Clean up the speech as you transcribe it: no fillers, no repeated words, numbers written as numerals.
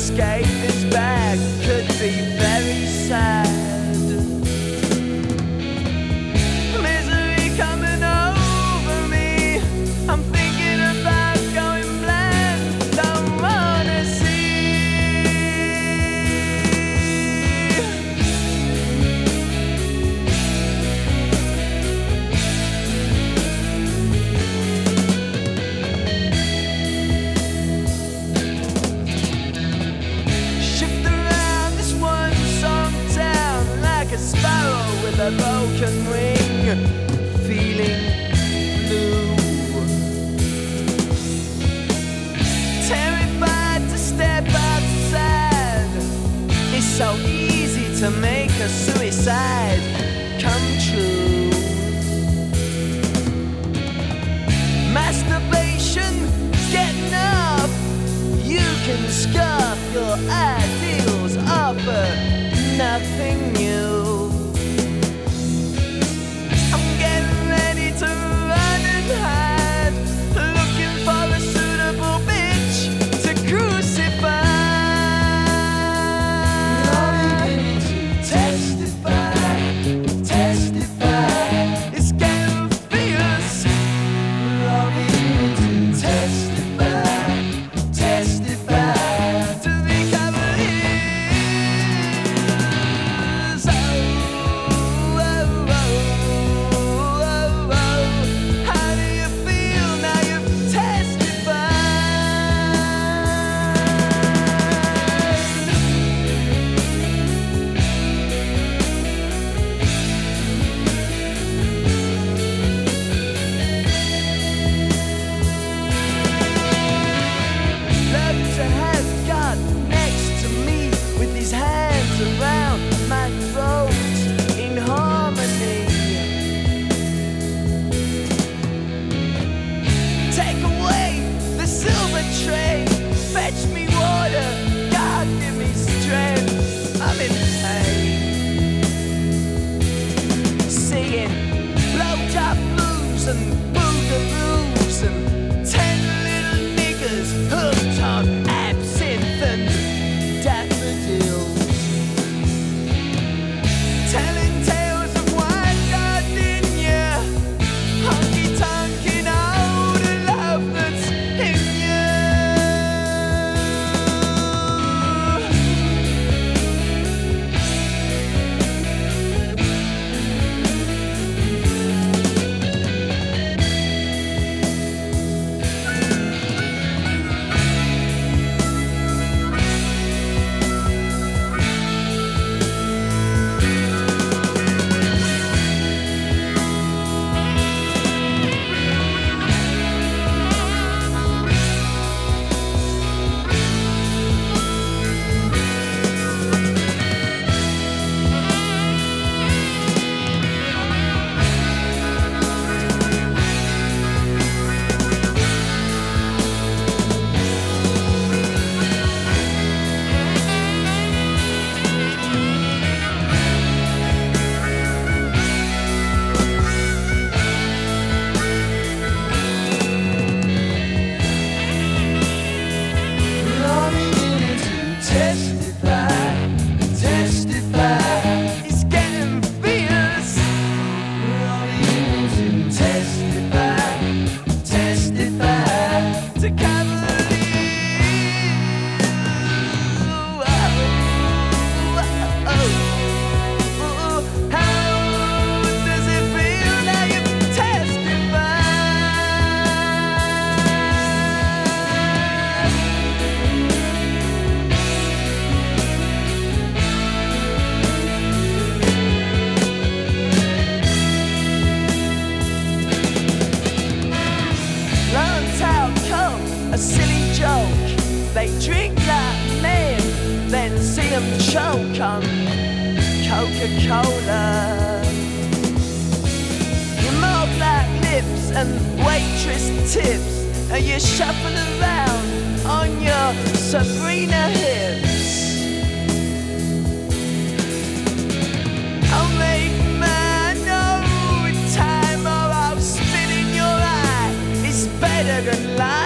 escape this bag could be very sad. Misery coming over me, I'm thinking about going blind. Don't wanna see. Shift around this one song town like a sparrow with a broken wing, feeling blue. Terrified to step outside. It's so easy to make a suicide come true. Masturbation, getting up. You can scarf your ideals, offer nothing new. I'm getting ready to run and hide, looking for a suitable bitch to crucify. Testify, testify. It's getting fierce. Testify, testify to the cavaliers. Oh, oh, oh, oh, oh. How do you feel now you've Love to have God next to me with his hands around my throat in harmony. Take away the silver tray, fetch me water, God give me strength. I'm in pain. Singing blowjob blues and boogaroos and 10 little niggas hooked on absinthe and daffodils, telling tales of white gardenia, honky-tonkin' all the love that's in you. A silly joke. They drink like men, then see them choke on Coca-Cola. You more black lips and waitress tips, and you shuffle around on your Sabrina hips. I'll make man know in time, or I'll spit in your eye. It's better than life.